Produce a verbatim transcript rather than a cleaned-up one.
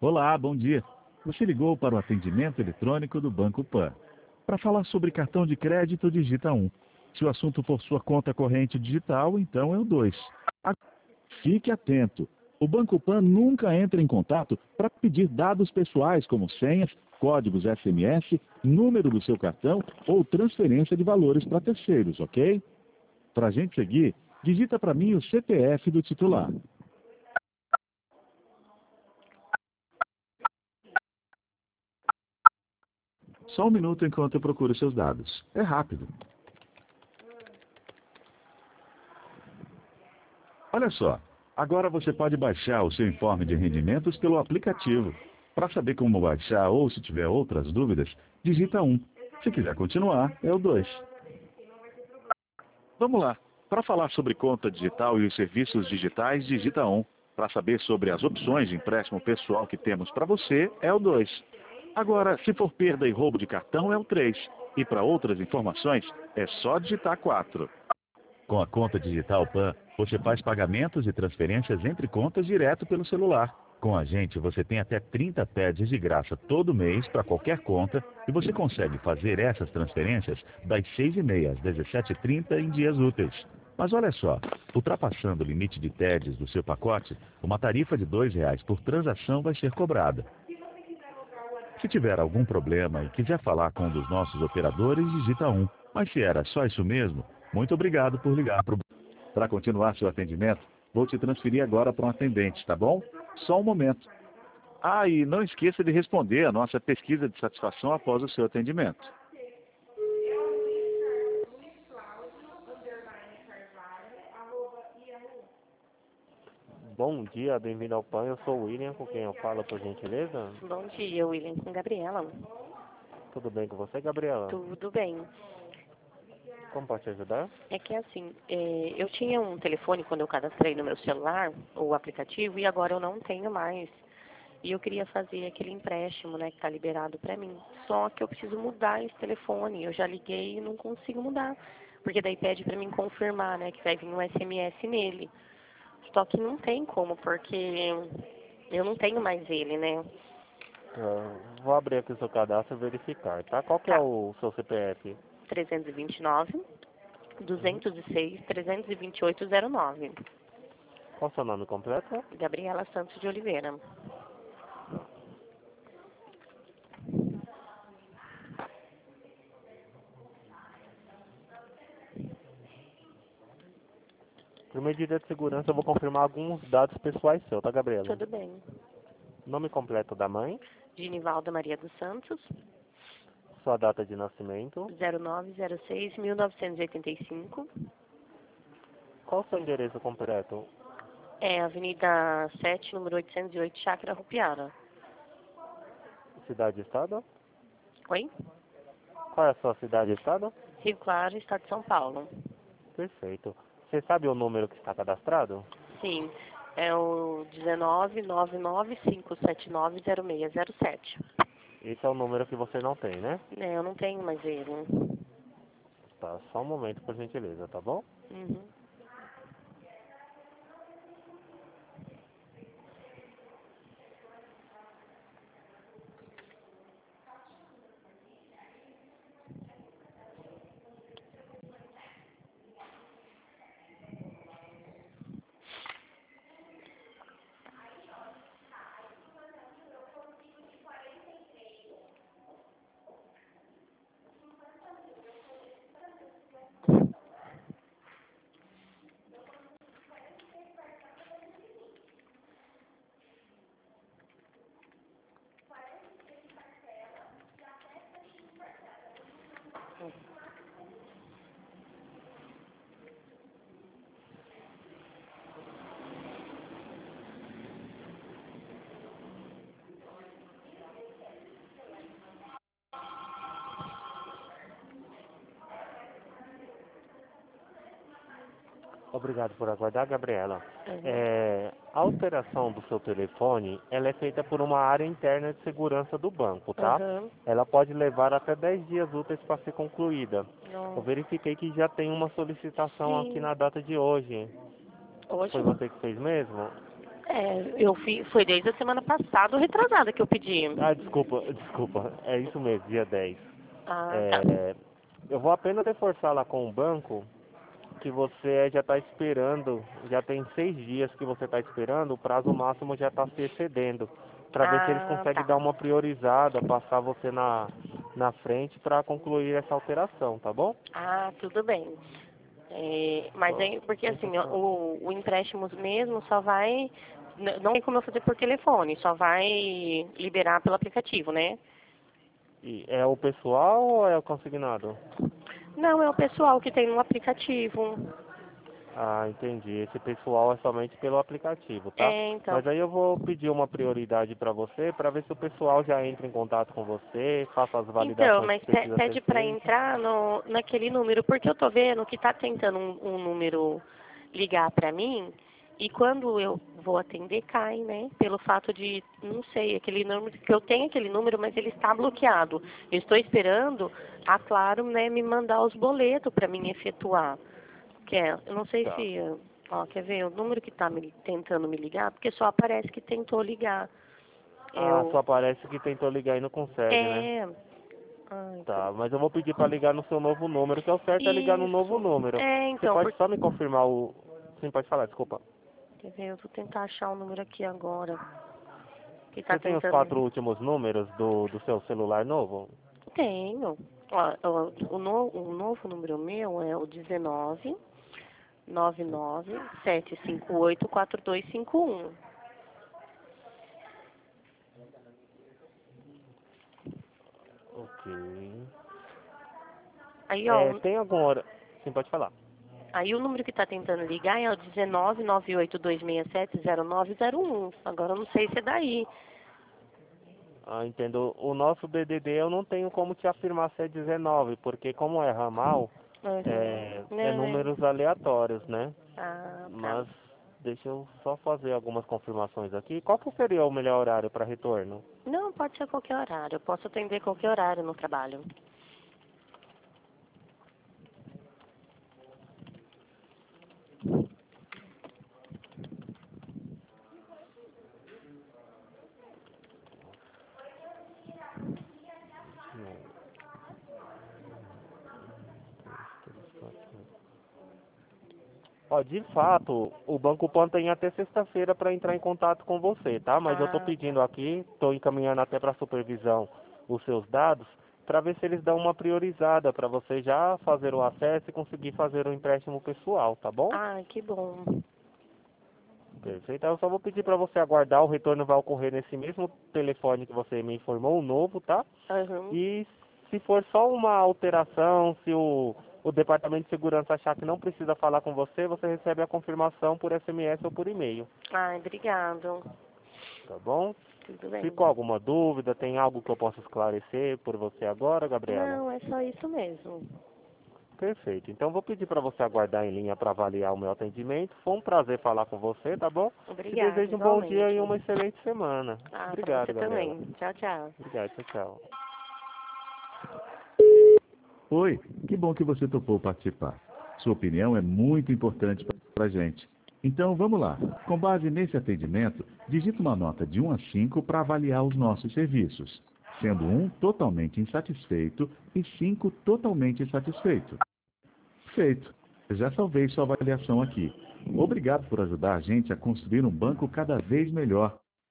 Olá, bom dia. Você ligou para o atendimento eletrônico do Banco Pan. Para falar sobre cartão de crédito, digita um. Se o assunto for sua conta corrente digital, então é o dois. Fique atento. O Banco Pan nunca entra em contato para pedir dados pessoais como senhas, códigos S M S, número do seu cartão ou transferência de valores para terceiros, ok? Para a gente seguir, digita para mim o C P F do titular. Só um minuto enquanto eu procuro seus dados. É rápido. Olha só, agora você pode baixar o seu informe de rendimentos pelo aplicativo. Para saber como baixar ou se tiver outras dúvidas, digita um. Se quiser continuar, é o dois. Vamos lá. Para falar sobre conta digital e os serviços digitais, digita um. Para saber sobre as opções de empréstimo pessoal que temos para você, é o dois. Agora, se for perda e roubo de cartão, é o três. E para outras informações, é só digitar quatro. Com a conta digital Pan, você faz pagamentos e transferências entre contas direto pelo celular. Com a gente, você tem até trinta pads de graça todo mês para qualquer conta e você consegue fazer essas transferências das seis e meia às dezessete e trinta em dias úteis. Mas olha só, ultrapassando o limite de T E Ds do seu pacote, uma tarifa de dois reais por transação vai ser cobrada. Se tiver algum problema e quiser falar com um dos nossos operadores, digita um. Mas se era só isso mesmo, muito obrigado por ligar para o... Para continuar seu atendimento, vou te transferir agora para um atendente, tá bom? Só um momento. Ah, e não esqueça de responder a nossa pesquisa de satisfação após o seu atendimento. Bom dia, bem-vindo ao Pan. Eu sou o William, com quem eu falo, por gentileza. Bom dia, William, com Gabriela. Tudo bem com você, Gabriela? Tudo bem. Como posso te ajudar? É que assim, é, eu tinha um telefone quando eu cadastrei no meu celular, o aplicativo, e agora eu não tenho mais. E eu queria fazer aquele empréstimo, né, que está liberado para mim. Só que eu preciso mudar esse telefone. Eu já liguei e não consigo mudar. Porque daí pede para mim confirmar, né, que vai vir um S M S nele. Só que não tem como, porque eu não tenho mais ele, né? Uh, vou abrir aqui o seu cadastro e verificar, tá? Qual que é Tá. o seu C P F? trezentos e vinte e nove, duzentos e seis, trezentos e vinte e oito, zero nove. Qual o seu nome completo? Gabriela Santos de Oliveira. Por medida de segurança, eu vou confirmar alguns dados pessoais seus, tá, Gabriela? Tudo bem. Nome completo da mãe, Ginivalda Maria dos Santos, sua data de nascimento, zero nove zero seis, mil novecentos e oitenta e cinco. qual o seu endereço completo? É Avenida sete, número oitocentos e oito, Chácara Rupiara. Cidade e estado? Oi? Qual é a sua cidade e estado? Rio Claro, Estado de São Paulo. Perfeito. Você sabe o número que está cadastrado? Sim, é o um nove nove nove cinco sete nove zero seis zero sete. Esse é o número que você não tem, né? É, eu não tenho mais ele. Tá, só um momento, por gentileza, tá bom? Uhum. Obrigado por aguardar, Gabriela. Uhum. É, a alteração do seu telefone, ela é feita por uma área interna de segurança do banco, tá? Uhum. Ela pode levar até dez dias úteis para ser concluída. Não. Eu verifiquei que já tem uma solicitação aqui Sim. na data de hoje. Hoje? Foi você que fez mesmo? É, eu fi, foi desde a semana passada ou retrasada que eu pedi. Ah, desculpa, desculpa. É isso mesmo, dia dez. Ah, tá. É, eu vou apenas reforçar lá com o banco que você já está esperando, já tem seis dias que você está esperando, o prazo máximo já está se excedendo, para ver se eles Ah, conseguem dar tá. uma priorizada, passar você na, na frente para concluir essa alteração, tá bom? Ah, tudo bem. É, mas Só- aí, porque sem assim, ó, passar. o, o empréstimo mesmo só vai, n- não tem como eu fazer por telefone, só vai liberar pelo aplicativo, né? E é o pessoal ou é o consignado? Não, é o pessoal que tem no aplicativo. Ah, entendi. Esse pessoal é somente pelo aplicativo, tá? É, então. Mas aí eu vou pedir uma prioridade para você, para ver se o pessoal já entra em contato com você, faça as Então, validações mas que pe- precisa ser pede para feitas. entrar no, naquele número, porque eu tô vendo que tá tentando um, um número ligar para mim e quando eu vou atender cai, né? Pelo fato de, não sei, aquele número, que eu tenho aquele número, mas ele está bloqueado. Eu estou esperando a Claro, né, me mandar os boletos para mim efetuar. Que é, eu não sei Tá. se, ó, quer ver, o número que tá me, tentando me ligar, porque só aparece que tentou ligar. Ah, Eu, só aparece que tentou ligar e não consegue, né? é, ai, Tá, mas eu vou pedir para ligar no seu novo número, que é o certo é ligar no novo isso. número. É, Você então, pode porque, só me confirmar o... Sim, pode falar, desculpa. quer ver, eu vou tentar achar o número aqui agora. Que tá Você tem os tentando. quatro últimos números do, do seu celular novo? Tenho. Ó, ó, o, no, o novo número meu é o dezenove, nove nove, sete cinco oito, quatro dois cinco um. Ok. Aí, ó, É, o- tem alguma hora... Sim, pode falar. aí o número que tá tentando ligar é o dezenove, nove oito dois seis sete, zero nove zero um. Agora eu não sei se é daí. Ah, entendo. O nosso D D D eu não tenho como te afirmar se é dezenove, porque como é ramal, Uhum. é, é Não, é. números aleatórios, né? Ah, tá. Mas deixa eu só fazer algumas confirmações aqui. Qual que seria o melhor horário para retorno? Não, pode ser qualquer horário. Eu posso atender qualquer horário no trabalho. Ó, de fato, o Banco Pan tem até sexta-feira para entrar em contato com você, tá? Mas eu estou Ah, pedindo aqui, estou encaminhando até para a supervisão os seus dados, para ver se eles dão uma priorizada para você já fazer o acesso e conseguir fazer o empréstimo pessoal, tá bom? ah, que bom. Perfeito. Eu só vou pedir para você aguardar, o retorno vai ocorrer nesse mesmo telefone que você me informou, o novo, tá? Uhum. E se for só uma alteração, se o, o Departamento de Segurança achar que não precisa falar com você, você recebe a confirmação por S M S ou por e-mail, Ai, obrigado. tá bom? Tudo bem. Ficou alguma dúvida? Tem algo que eu possa esclarecer por você agora, Gabriela? Não, é só isso mesmo. Perfeito. Então vou pedir para você aguardar em linha para avaliar o meu atendimento. Foi um prazer falar com você, tá bom? Te Obrigada, desejo um bom dia igualmente. e uma excelente semana. Ah, pra você Obrigado, Gabriela. também. Tchau, tchau. Obrigado, tchau, tchau. Oi, que bom que você topou participar. Sua opinião é muito importante para a gente. Então vamos lá. Com base nesse atendimento, digita uma nota de um a cinco para avaliar os nossos serviços, sendo um totalmente insatisfeito e cinco totalmente satisfeito. Feito. Já salvei sua avaliação aqui. Obrigado por ajudar a gente a construir um banco cada vez melhor.